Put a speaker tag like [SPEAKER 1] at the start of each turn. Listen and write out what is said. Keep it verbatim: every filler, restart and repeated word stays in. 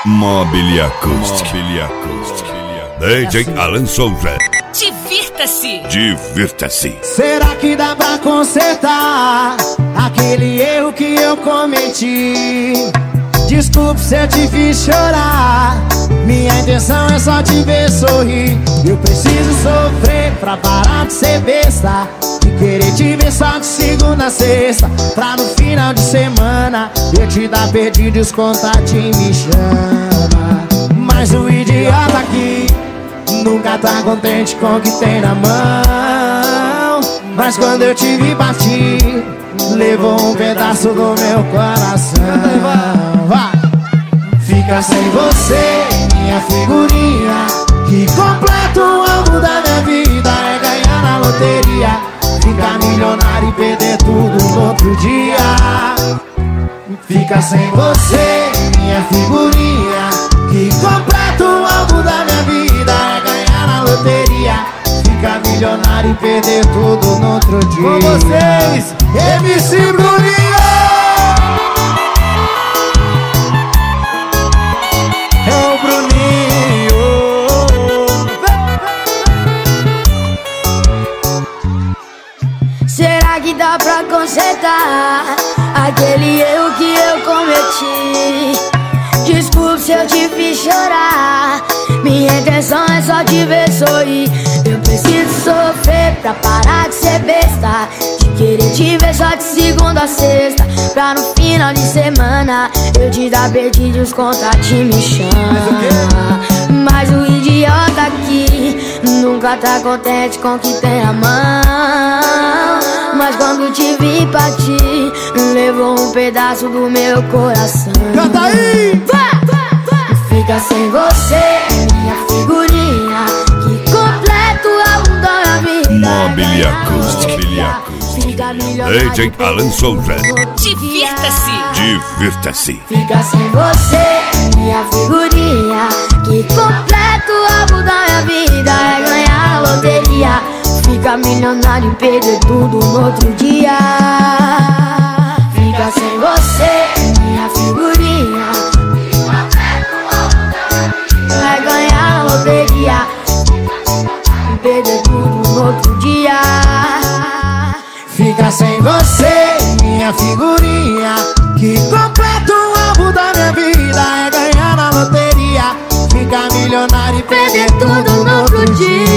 [SPEAKER 1] Mobile Acústica. Mobile Acústica. D J Alan Souza.
[SPEAKER 2] Divirta-se.
[SPEAKER 1] Divirta-se.
[SPEAKER 3] Será que dá pra consertar aquele erro que eu cometi? Desculpe se eu te fiz chorar. Minha intenção é só te ver sorrir. Eu preciso sofrer pra parar de ser besta e querer te ver só de segunda a sexta, pra no final de semana eu te dar perdido e os contatinhos me chama. Mas o idiota aqui nunca tá contente com o que tem na mão. Mas quando eu te vi partir, levou um pedaço do meu coração. Vai. Fica sem você, minha figurinha, que completa o alvo da minha vida. É ganhar na loteria, ficar milionário e perder tudo no outro dia. Fica sem você, minha figurinha, que completa o alvo da minha vida. É ganhar na loteria, ficar milionário e perder tudo no outro dia. Com vocês, M C Bruninho!
[SPEAKER 4] Será que dá pra consertar aquele erro que eu cometi? Desculpe se eu te fiz chorar. Minha intenção é só te ver sorrir. Eu preciso sofrer pra parar de ser besta, de querer te ver só de segunda a sexta, pra no final de semana eu te dar perdido e os contatinhos me chamam. Mas o idiota aqui nunca tá contente com o que tem na mão. Mas quando te vi partir, levou um pedaço do meu coração.
[SPEAKER 3] Canta aí!
[SPEAKER 4] Fica sem você, minha figurinha, que completa o álbum da minha vida.
[SPEAKER 1] Mobile Acústica.
[SPEAKER 4] Fica milionário
[SPEAKER 1] D J Alan Souza.
[SPEAKER 2] Divirta-se.
[SPEAKER 1] Divirta-se.
[SPEAKER 4] Fica sem você, minha figurinha, que completa o álbum da minha vida. É ganhar a loteria, fica milionário e perder tudo no outro dia. Fica sem você, minha figurinha, que completa o álbum da minha vida. É ganhar a loteria e perder tudo no outro dia.
[SPEAKER 3] Fica sem você, minha figurinha, que completa o alvo da minha vida. É ganhar na loteria, ficar milionário e perder tudo no outro dia.